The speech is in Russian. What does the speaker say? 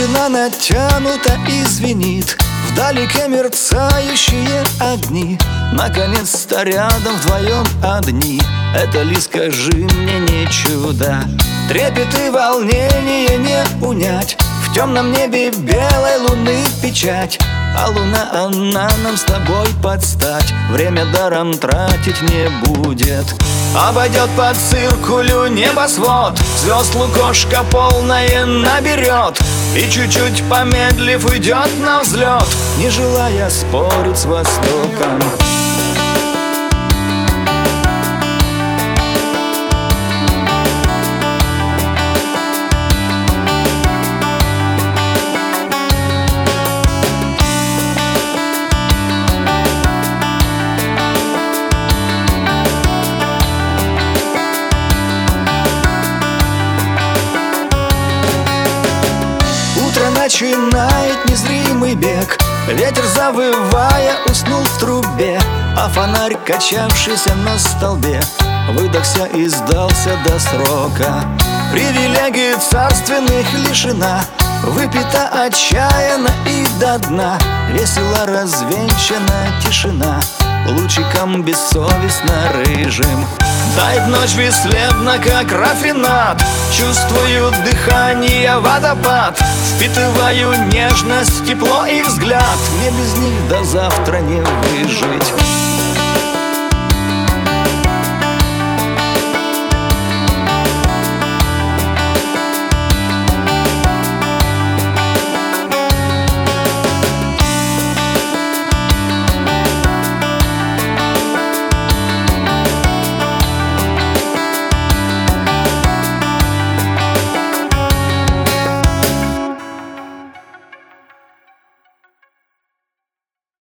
Тишина натянута и звенит, вдалеке мерцающие огни. Наконец-то рядом вдвоем одни. Это ли, скажи мне, не чудо? Трепет и волнение не унять. В темном небе белой луны печать, а луна, она нам с тобой подстать. Время даром тратить не будет. Обойдет по циркулю небосвод, звезд лукошко полное наберет, и чуть-чуть помедлив уйдет на взлет, не желая спорить с Востоком. Начинает незримый бег, ветер, завывая, уснул в трубе, а фонарь, качавшийся на столбе, выдохся и сдался до срока. Привилегии царственных лишена, выпита отчаянно и до дна. Весело развенчана тишина лучиком бессовестно рыжим. Тает ночь бесследно, как рафинат, чувствую дыхание водопад, впитываю нежность, тепло и взгляд. Мне без них до завтра не выжить.